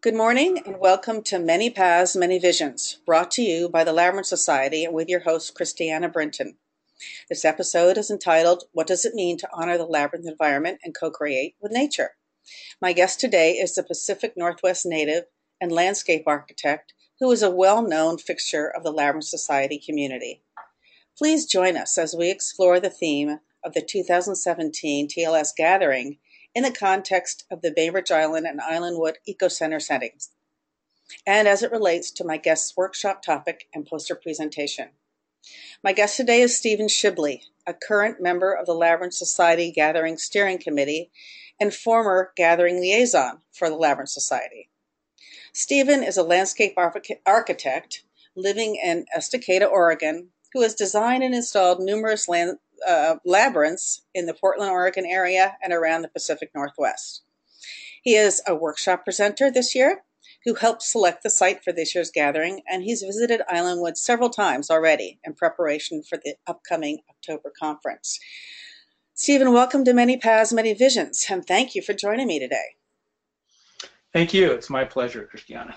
Good morning and welcome to Many Paths, Many Visions, brought to you by the Labyrinth Society with your host, Christiana Brinton. This episode is entitled, What Does It Mean to Honor the Labyrinth Environment and Co-Create with Nature? My guest today is the Pacific Northwest native and landscape architect who is a well-known fixture of the Labyrinth Society community. Please join us as we explore the theme of the 2017 TLS Gathering in the context of the Bainbridge Island and Islandwood Eco Center settings, and as it relates to my guest's workshop topic and poster presentation. My guest today is Stephen Shibley, a current member of the Labyrinth Society Gathering Steering Committee and former Gathering Liaison for the Labyrinth Society. Stephen is a landscape architect living in Estacada, Oregon, who has designed and installed numerous labyrinths in the Portland, Oregon area and around the Pacific Northwest. He is a workshop presenter this year who helped select the site for this year's gathering, and he's visited Islandwood several times already in preparation for the upcoming October conference. Stephen, welcome to Many Paths, Many Visions, and thank you for joining me today. Thank you. It's my pleasure, Christiana.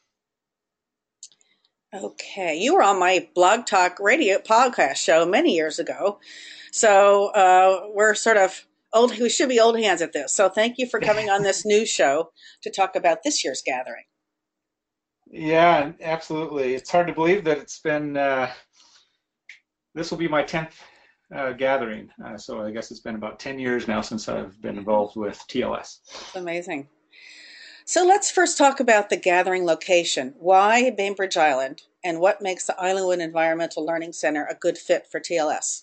Okay, you were on my Blog Talk Radio podcast show many years ago, so we're sort of old. We should be old hands at this. So thank you for coming on this new show to talk about this year's gathering. Yeah, absolutely. It's hard to believe that it's been. This will be my 10th gathering, so I guess it's been about 10 years now since I've been involved with TLS. That's amazing. So let's first talk about the gathering location. Why Bainbridge Island, and what makes the Islandwood Environmental Learning Center a good fit for TLS?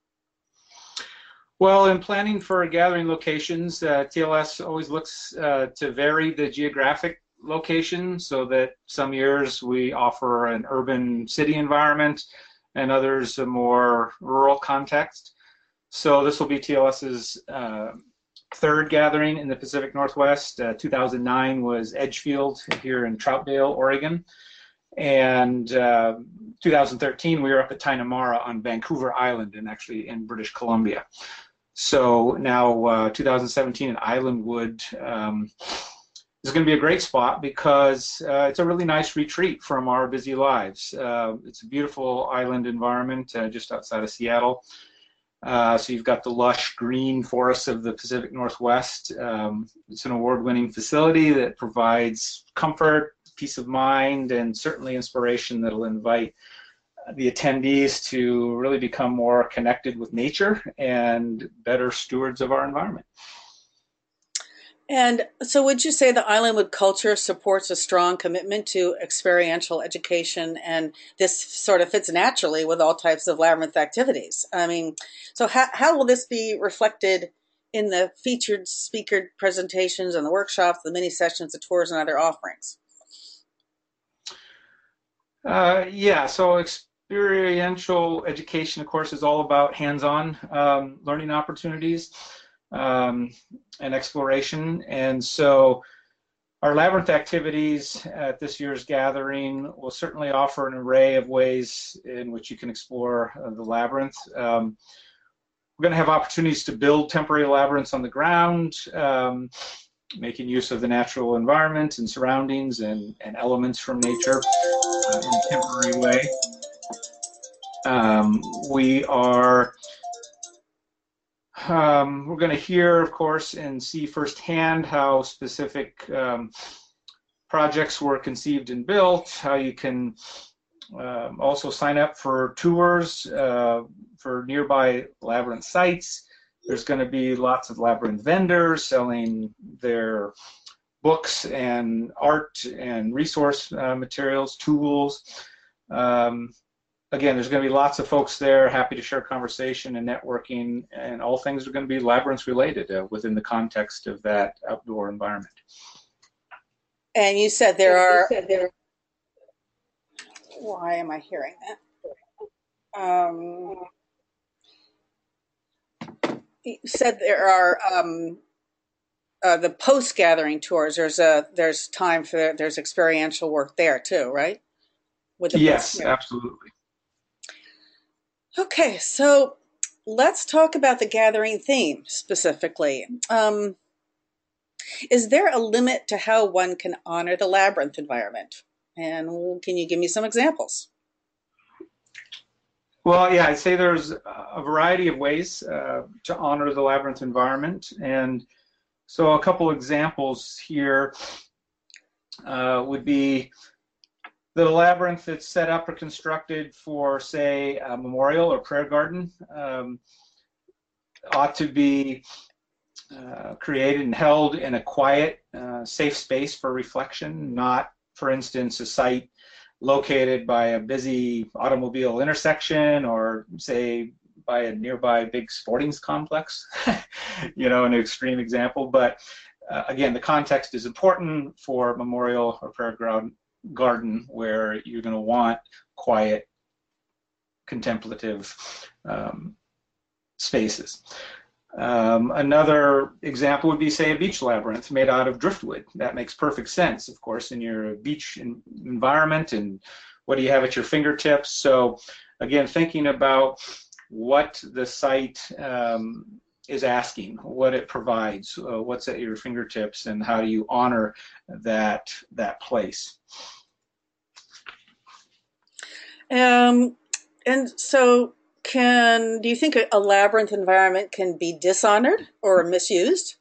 Well, in planning for gathering locations, TLS always looks to vary the geographic location so that some years we offer an urban city environment and others a more rural context. So this will be TLS's third gathering in the Pacific Northwest. 2009 was Edgefield here in Troutdale, Oregon. And 2013, we were up at Tainamara on Vancouver Island and actually in British Columbia. So now 2017 in Islandwood is going to be a great spot because it's a really nice retreat from our busy lives. It's a beautiful island environment just outside of Seattle. So you've got the lush green forests of the Pacific Northwest. It's an award-winning facility that provides comfort, peace of mind, and certainly inspiration that'll invite the attendees to really become more connected with nature and better stewards of our environment. And so would you say the Islandwood culture supports a strong commitment to experiential education, and this sort of fits naturally with all types of labyrinth activities? I mean, so how will this be reflected in the featured speaker presentations and the workshops, the mini sessions, the tours, and other offerings? Yeah, so experiential education, of course, is all about hands-on learning opportunities. And exploration. And so our labyrinth activities at this year's gathering will certainly offer an array of ways in which you can explore the labyrinth. We're going to have opportunities to build temporary labyrinths on the ground, making use of the natural environment and surroundings and elements from nature in a temporary way. We're going to hear, of course, and see firsthand how specific projects were conceived and built, how you can also sign up for tours for nearby labyrinth sites. There's going to be lots of labyrinth vendors selling their books and art and resource materials, tools. Again, there's going to be lots of folks there happy to share conversation and networking, and all things are going to be labyrinths related within the context of that outdoor environment. And you said there are... Why am I hearing that? You said there are the post-gathering tours. There's time for there's experiential work there too, right? Yes, absolutely. Okay, so let's talk about the gathering theme specifically. Is there a limit to how one can honor the labyrinth environment? And can you give me some examples? Well, yeah, I'd say there's a variety of ways to honor the labyrinth environment. And so a couple examples here would be the labyrinth that's set up or constructed for, say, a memorial or prayer garden ought to be created and held in a quiet, safe space for reflection, not, for instance, a site located by a busy automobile intersection or, say, by a nearby big sporting complex, an extreme example. But again, the context is important for memorial or prayer garden where you're going to want quiet, contemplative spaces. Another example would be, say, a beach labyrinth made out of driftwood. That makes perfect sense, of course, in your beach environment and what do you have at your fingertips. So again, thinking about what the site is asking, what it provides, what's at your fingertips, and how do you honor that place. And so do you think a labyrinth environment can be dishonored or misused?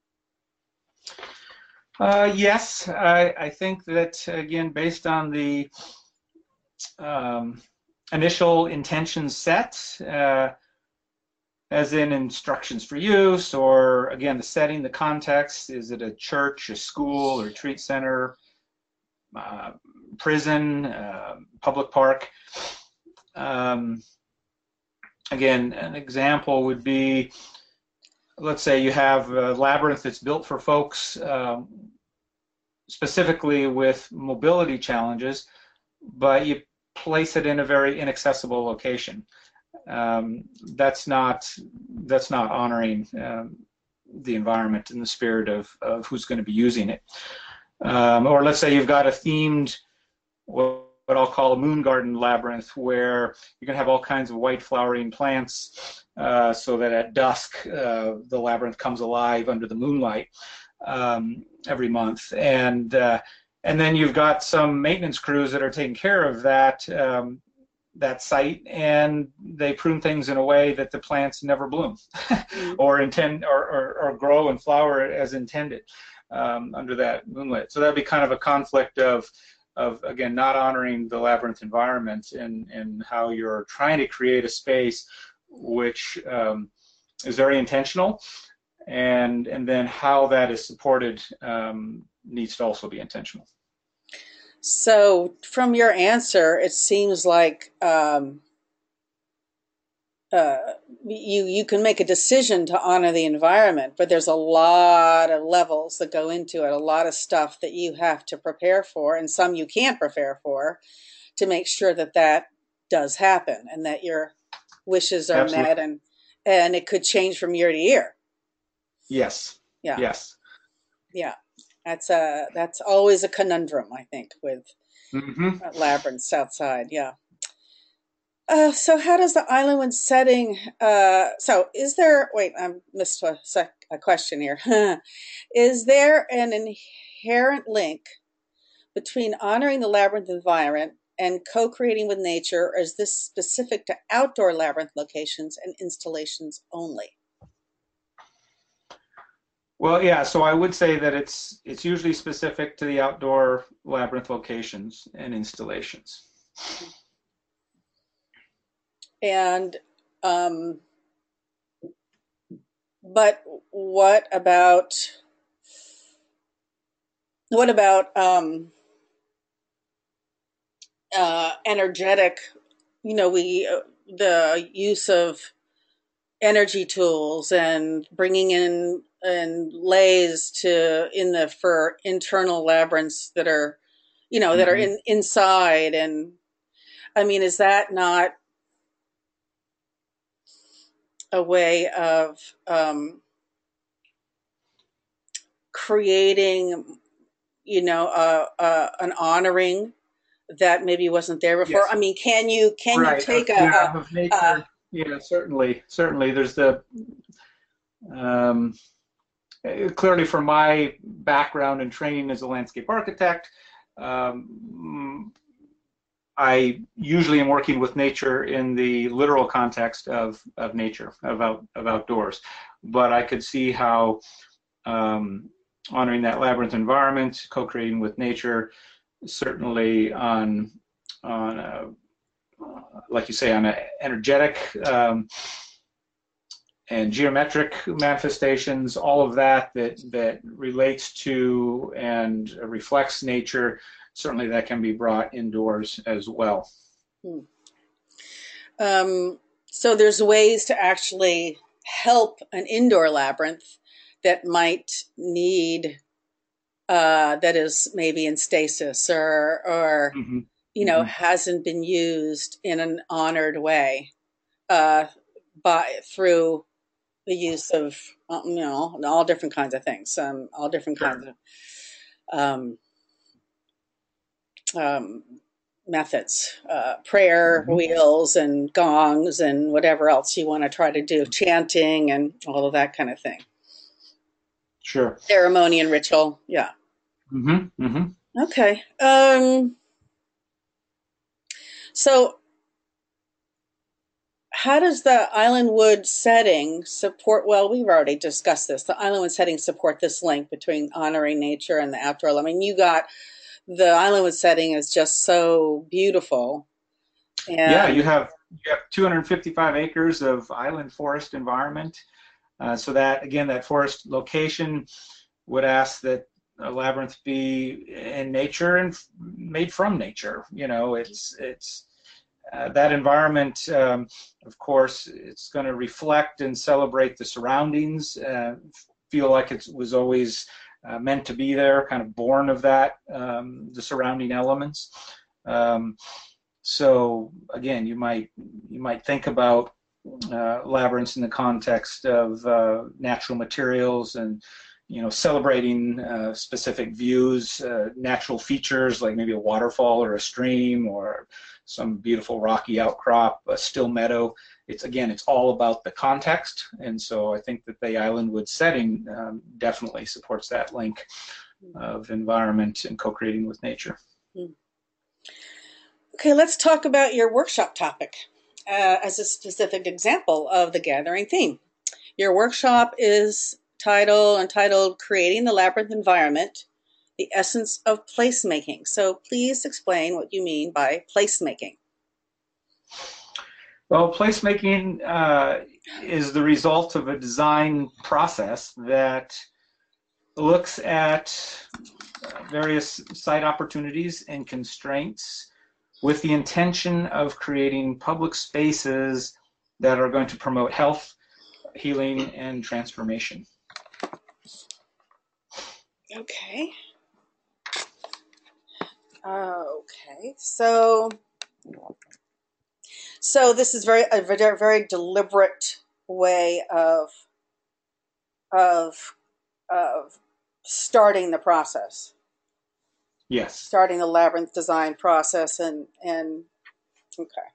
Yes, I think that, again, based on the initial intention set, as in instructions for use, or again, the setting, the context, is it a church, a school, a retreat center, prison, public park? Again, an example would be, let's say you have a labyrinth that's built for folks specifically with mobility challenges, but you place it in a very inaccessible location. That's not honoring the environment and the spirit of who's going to be using it. Or let's say you've got a themed, what I'll call a moon garden labyrinth, where you're going to have all kinds of white flowering plants so that at dusk the labyrinth comes alive under the moonlight every month. And then you've got some maintenance crews that are taking care of that site, and they prune things in a way that the plants never bloom or grow and flower as intended under that moonlight. So that'd be kind of a conflict of again, not honoring the labyrinth environment and how you're trying to create a space which is very intentional, and then how that is supported needs to also be intentional. So from your answer, it seems like you can make a decision to honor the environment, but there's a lot of levels that go into it, a lot of stuff that you have to prepare for, and some you can't prepare for, to make sure that does happen and that your wishes are Absolutely. met, and it could change from year to year. Yes. Yeah. Yes. Yeah. That's always a conundrum, I think, with labyrinths outside. Yeah. So how does the island when setting, so is there, wait, I missed a question here. Is there an inherent link between honoring the labyrinth environment and co-creating with nature, or is this specific to outdoor labyrinth locations and installations only? Well, yeah, so I would say that it's usually specific to the outdoor labyrinth locations and installations. And but what about energetic, the use of energy tools and bringing in and lays for internal labyrinths that are, that are inside. And I mean, is that not a way of creating, an honoring that maybe wasn't there before? Yes. I mean, can you take of nature? Yeah, certainly. There's the clearly from my background and training as a landscape architect, I usually am working with nature in the literal context of nature, of outdoors. But I could see how honoring that labyrinth environment, co-creating with nature, certainly on like you say, on an energetic and geometric manifestations, all of that relates to and reflects nature, certainly that can be brought indoors as well. So there's ways to actually help an indoor labyrinth that might need, that is maybe in stasis or Mm-hmm. you know, hasn't been used in an honored way through the use of, you know, all different kinds of things, all different Sure. kinds of methods, prayer wheels and gongs and whatever else you want to try to do, chanting and all of that kind of thing. Sure. Ceremony and ritual, yeah. Okay. So how does the Islandwood setting support, well, we've already discussed this, the Islandwood setting support this link between honoring nature and the outdoor? I mean, you got, the Islandwood setting is just so beautiful. And yeah, you have 255 acres of island forest environment. So that, again, that forest location would ask that a labyrinth be in nature and made from nature. You know, it's that environment, of course, it's going to reflect and celebrate the surroundings, feel like it was always meant to be there, kind of born of that, the surrounding elements. So again, you might think about labyrinths in the context of natural materials and, you know, celebrating specific views, natural features like maybe a waterfall or a stream or some beautiful rocky outcrop, a still meadow. It's all about the context, and so I think that the Islandwood setting definitely supports that link of environment and co-creating with nature. Okay, let's talk about your workshop topic as a specific example of the gathering theme. Your workshop is entitled Creating the Labyrinth Environment, the Essence of Placemaking. So please explain what you mean by placemaking. Well, placemaking is the result of a design process that looks at various site opportunities and constraints with the intention of creating public spaces that are going to promote health, healing, and transformation. Okay. Okay. So this is a very deliberate way of starting the process. Yes. Starting the labyrinth design process and okay.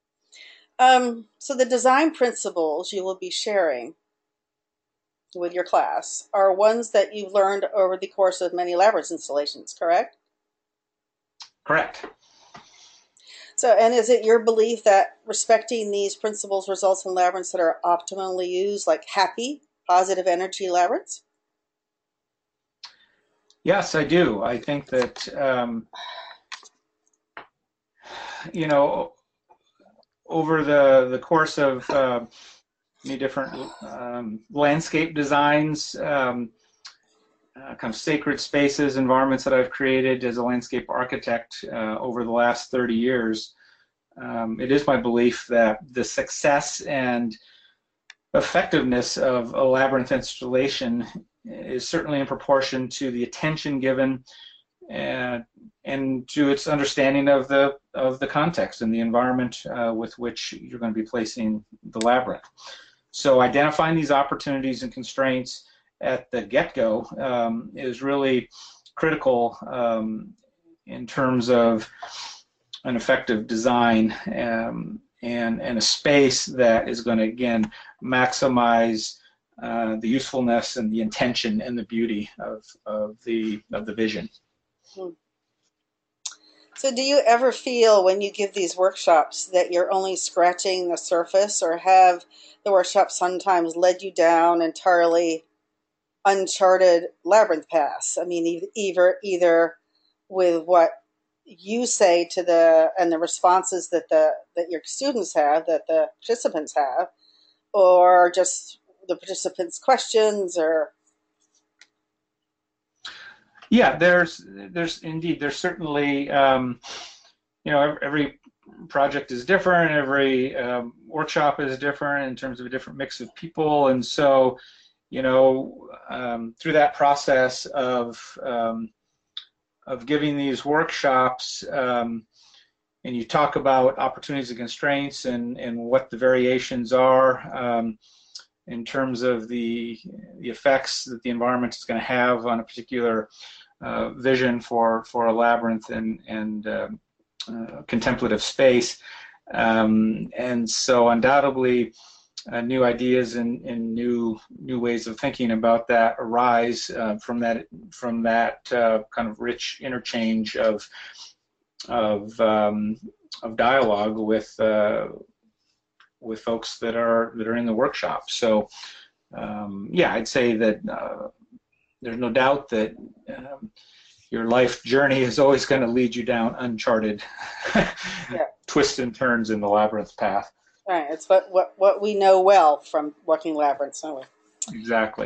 So the design principles you will be sharing with your class are ones that you've learned over the course of many labyrinth installations, correct? Correct. So, and is it your belief that respecting these principles results in labyrinths that are optimally used, like happy, positive energy labyrinths? Yes, I do. I think that, you know, over the course of many different landscape designs, kind of sacred spaces, environments that I've created as a landscape architect over the last 30 years, it is my belief that the success and effectiveness of a labyrinth installation is certainly in proportion to the attention given and to its understanding of the context and the environment with which you're going to be placing the labyrinth. So identifying these opportunities and constraints at the get-go is really critical in terms of an effective design and a space that is going to, again, maximize the usefulness and the intention and the beauty of the vision. So do you ever feel when you give these workshops that you're only scratching the surface, or have the workshops sometimes led you down entirely uncharted labyrinth paths? I mean, either with what you say to the responses that your students have, that the participants have, or just the participants' questions, or Yeah, there's certainly every project is different, every workshop is different in terms of a different mix of people, and so through that process of giving these workshops, and you talk about opportunities and constraints and what the variations are in terms of the effects that the environment is going to have on a particular vision for a labyrinth and contemplative space. And so undoubtedly new ideas and new ways of thinking about that arise from that kind of rich interchange of dialogue with folks that are in the workshop. So yeah, I'd say that there's no doubt that your life journey is always going to lead you down uncharted twists and turns in the labyrinth path. Right, it's what we know well from working labyrinths, don't we? Exactly.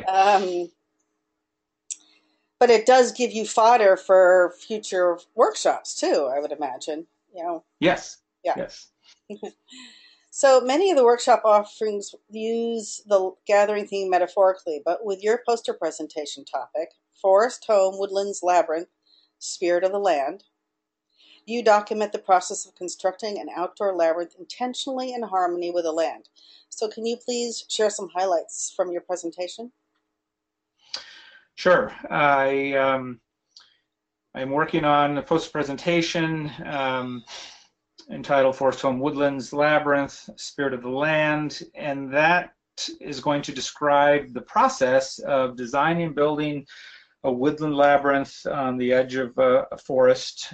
But it does give you fodder for future workshops too, I would imagine. Yes. Yeah. Yes. So many of the workshop offerings use the gathering theme metaphorically, but with your poster presentation topic, Forest, Home, Woodlands, Labyrinth, Spirit of the Land, you document the process of constructing an outdoor labyrinth intentionally in harmony with the land. So can you please share some highlights from your presentation? Sure. I'm working on a poster presentation entitled Forest, Home, Woodlands, Labyrinth, Spirit of the Land, and that is going to describe the process of designing and building a woodland labyrinth on the edge of a forest.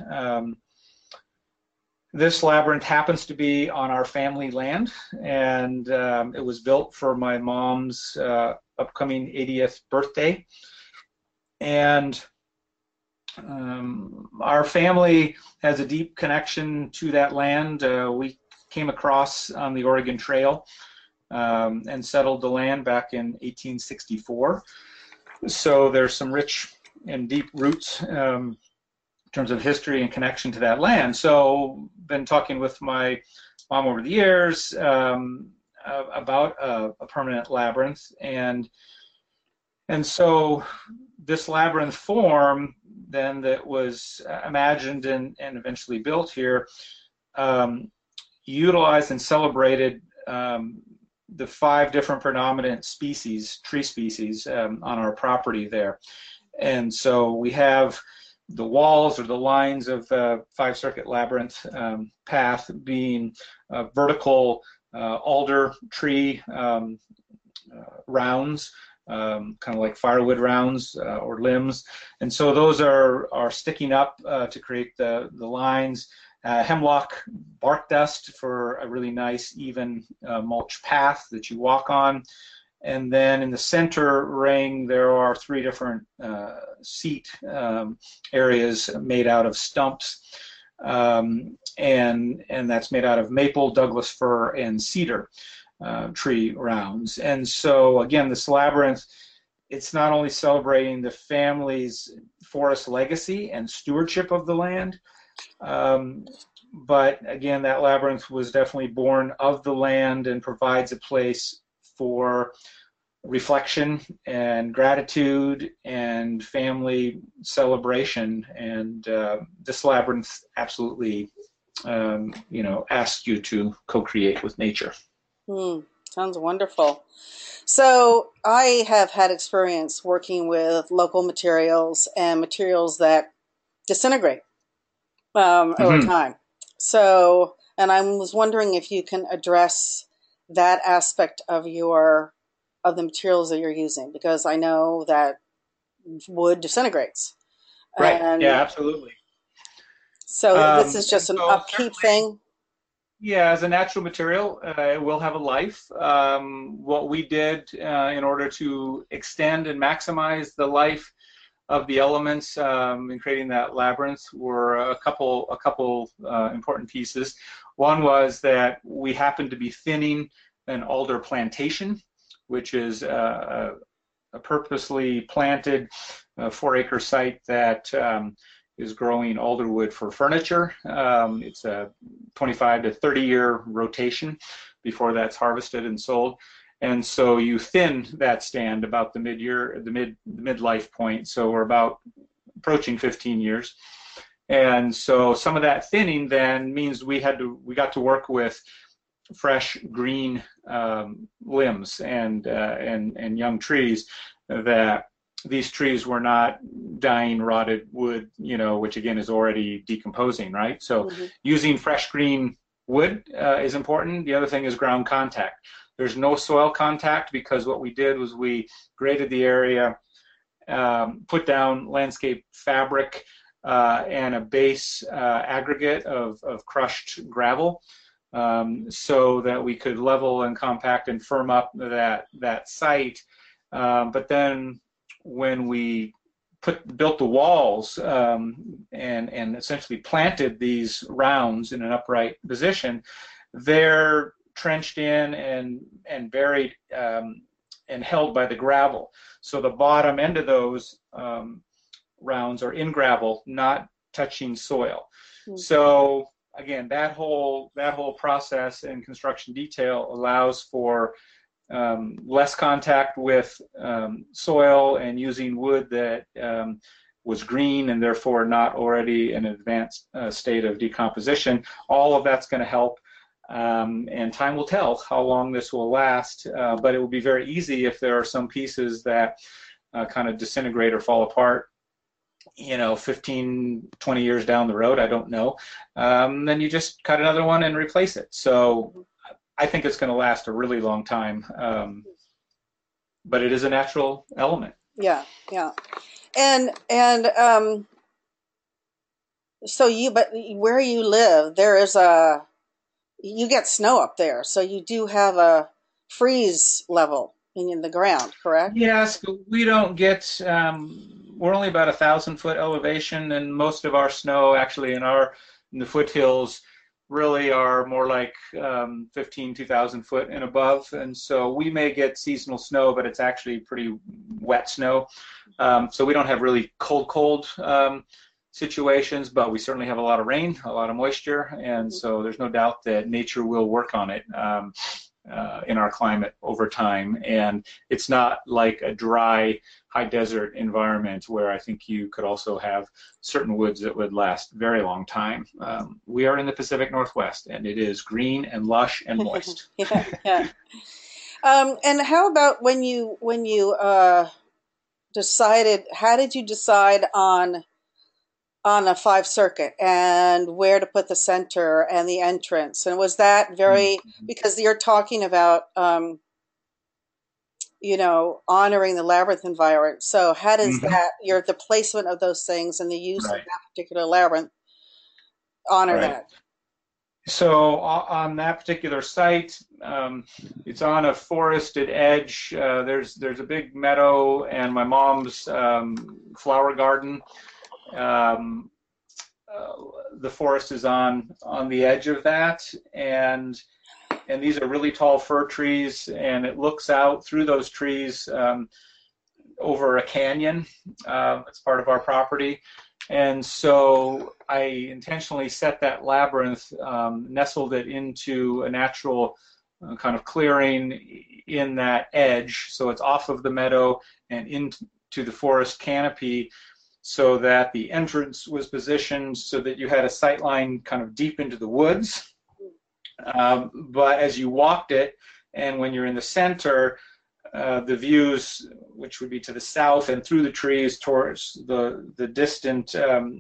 This labyrinth happens to be on our family land, and it was built for my mom's upcoming 80th birthday. And our family has a deep connection to that land. We came across on the Oregon Trail and settled the land back in 1864. So there's some rich and deep roots in terms of history and connection to that land. So been talking with my mom over the years about a permanent labyrinth, and so this labyrinth form then that was imagined and eventually built here utilized and celebrated the 5 different predominant species, tree species, on our property there. And so we have the walls or the lines of the 5-circuit labyrinth path being vertical alder tree rounds, kind of like firewood rounds or limbs, and so those are sticking up to create the lines. Hemlock bark dust for a really nice even mulch path that you walk on, and then in the center ring there are 3 different seat areas made out of stumps, and that's made out of maple, Douglas fir, and cedar tree rounds. And so again, this labyrinth, it's not only celebrating the family's forest legacy and stewardship of the land, but again, that labyrinth was definitely born of the land and provides a place for reflection and gratitude and family celebration. And this labyrinth absolutely asks you to co-create with nature. Sounds wonderful. So I have had experience working with local materials and materials that disintegrate over time. So, and I was wondering if you can address that aspect of your of the materials that you're using? Because I know that wood disintegrates. Right. Yeah, And absolutely. so this is And just an so upkeep certainly, thing. yeah, as a natural material, it will have a life. What we did in order to extend and maximize the life of the elements in creating that labyrinth were a couple important pieces. One was that we happened to be thinning an alder plantation, which is a purposely planted 4-acre site that is growing alderwood for furniture. It's a 25 to 30-year rotation before that's harvested and sold. And so you thin that stand about the midlife point. So we're about approaching 15 years. And so some of that thinning then means we got to work with fresh green limbs and young trees. That these trees were not dying rotted wood, which again is already decomposing, right? So using fresh green wood is important. The other thing is ground contact. There's no soil contact because what we did was we graded the area, put down landscape fabric and a base aggregate of crushed gravel, so that we could level and compact and firm up that site. But then when we built the walls and essentially planted these rounds in an upright position, they're trenched in and buried and held by the gravel. So the bottom end of those rounds are in gravel, not touching soil. So again, that whole process and construction detail allows for less contact with soil and using wood that was green and therefore not already in an advanced state of decomposition. All of that's going to help, and time will tell how long this will last, but it will be very easy if there are some pieces that kind of disintegrate or fall apart 15, 20 years down the road, I don't know, then you just cut another one and replace it. So I think it's going to last a really long time, but it is a natural element. Yeah, yeah. And so but where you live, you get snow up there, so you do have a freeze level in the ground, correct? Yes, but we don't get, we're only about 1,000-foot elevation, and most of our snow actually in the foothills really are more like 2,000 foot and above. And so we may get seasonal snow, but it's actually pretty wet snow. So we don't have really cold situations, but we certainly have a lot of rain, a lot of moisture. And so there's no doubt that nature will work on it in our climate over time. And it's not like a dry, high desert environment where I think you could also have certain woods that would last a very long time. We are in the Pacific Northwest, and it is green and lush and moist. Yeah. And how about when you decided? How did you decide on a 5 circuit and where to put the center and the entrance? And was that because you're talking about honoring the labyrinth environment. So how does the placement of those things and the use of that particular labyrinth honor that? So on that particular site, it's on a forested edge. There's a big meadow and my mom's flower garden. The forest is on the edge of that, and these are really tall fir trees, and it looks out through those trees over a canyon. It's part of our property. And so I intentionally set that labyrinth, nestled it into a natural kind of clearing in that edge. So it's off of the meadow and into the forest canopy, so that the entrance was positioned so that you had a sight line kind of deep into the woods. But as you walked it, and when you're in the center, the views, which would be to the south and through the trees towards the distant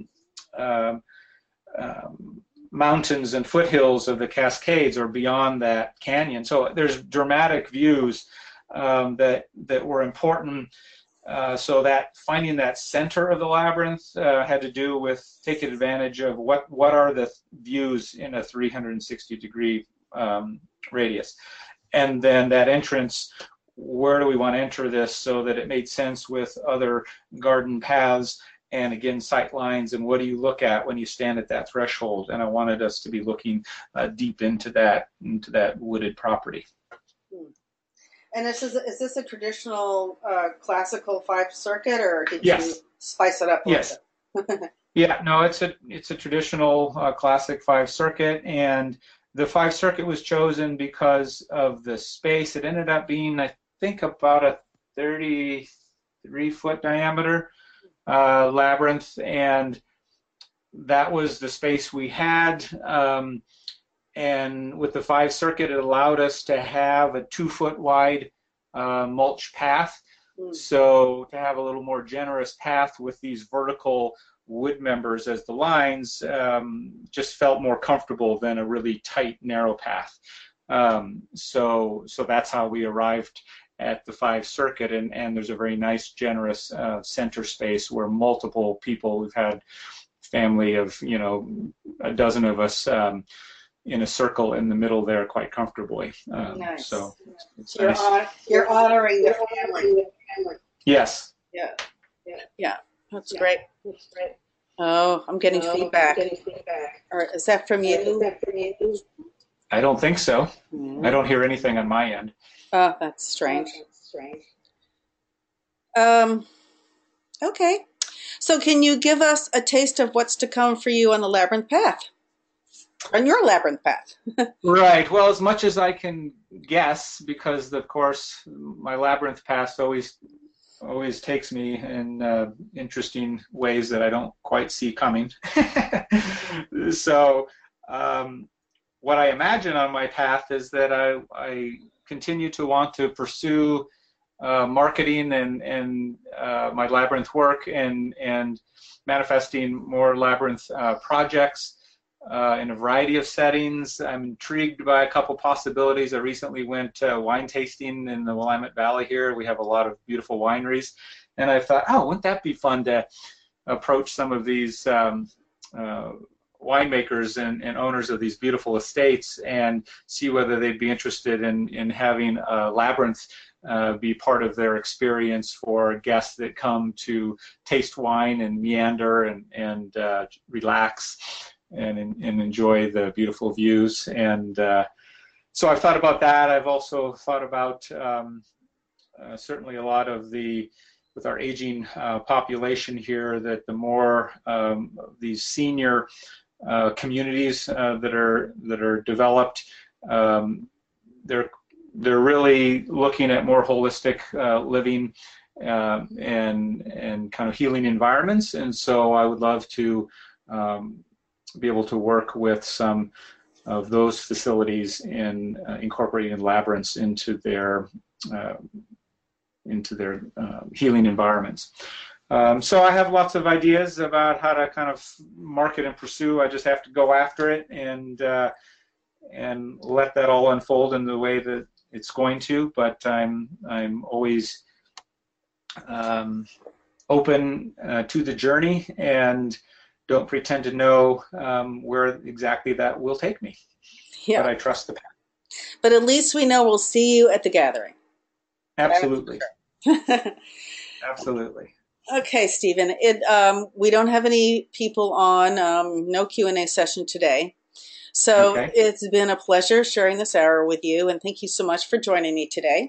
mountains and foothills of the Cascades, or beyond that canyon. So there's dramatic views that were important. So that finding that center of the labyrinth had to do with taking advantage of what are the views in a 360-degree radius. And then that entrance, where do we want to enter this so that it made sense with other garden paths and, again, sight lines, and what do you look at when you stand at that threshold? And I wanted us to be looking deep into that wooded property. And is this a traditional classical 5 circuit, or did Yes. you spice it up a Yes. little bit? Yeah, no, it's a traditional classic 5 circuit, and the 5 circuit was chosen because of the space. It ended up being, I think, about a 33-foot diameter labyrinth, and that was the space we had. And with the 5 circuit, it allowed us to have a 2-foot wide mulch path. So to have a little more generous path with these vertical wood members as the lines just felt more comfortable than a really tight, narrow path. So that's how we arrived at the 5 circuit, and there's a very nice, generous center space where multiple people, we've had family of, a dozen of us in a circle in the middle there quite comfortably. Nice. So it's you're, nice. You're honoring the family. Yes. Yeah. That's great. Oh, I'm getting feedback. Or is that from you? I don't think so. I don't hear anything on my end. Oh, that's strange. Okay. So can you give us a taste of what's to come for you on the Labyrinth Path? On your Labyrinth Path? Right. Well, as much as I can guess, because, of course, my Labyrinth Path always takes me in interesting ways that I don't quite see coming. So what I imagine on my path is that I continue to want to pursue marketing and my Labyrinth work and manifesting more Labyrinth projects in a variety of settings. I'm intrigued by a couple possibilities. I recently went wine tasting in the Willamette Valley here. We have a lot of beautiful wineries, and I thought, oh, wouldn't that be fun to approach some of these winemakers and owners of these beautiful estates and see whether they'd be interested in having a Labyrinth be part of their experience for guests that come to taste wine and meander and relax and enjoy the beautiful views. And so I've thought about that. I've also thought about certainly a lot of with our aging population here, that the more these senior communities that are developed, they're really looking at more holistic living and kind of healing environments. And so I would love to be able to work with some of those facilities in incorporating labyrinths into their healing environments. So I have lots of ideas about how to kind of market and pursue. I just have to go after it and let that all unfold in the way that it's going to. But I'm always open to the journey and don't pretend to know where exactly that will take me. Yeah. But I trust the path. But at least we know we'll see you at the gathering. Absolutely. Absolutely. Okay, Stephen. We don't have any people on, no Q&A session today. So okay. It's been a pleasure sharing this hour with you, and thank you so much for joining me today.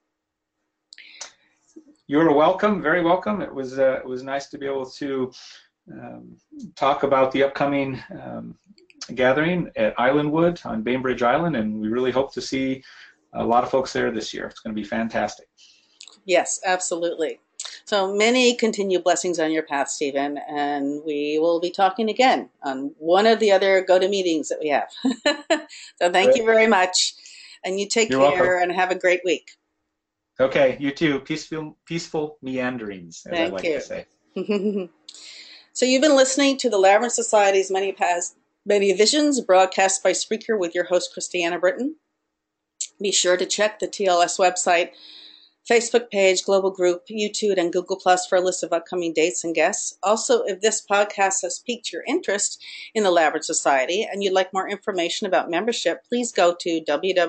You're welcome, very welcome. It was nice to be able to talk about the upcoming gathering at Islandwood on Bainbridge Island, and we really hope to see a lot of folks there this year. It's going to be fantastic. Yes, absolutely. So many continued blessings on your path, Stephen, and we will be talking again on one of the other go-to-meetings that we have. So thank you very much, and you take care welcome. And have a great week. Okay, you too. Peaceful meanderings, as I like to say. So you've been listening to the Labyrinth Society's Many Paths, Many Visions, broadcast by Spreaker with your host, Christiana Britton. Be sure to check the TLS website Facebook page, global group, YouTube, and Google Plus for a list of upcoming dates and guests. Also, if this podcast has piqued your interest in the Labyrinth Society and you'd like more information about membership, please go to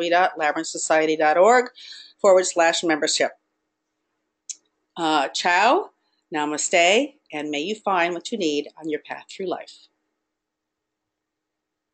www.labyrinthsociety.org/membership. Ciao, namaste, and may you find what you need on your path through life.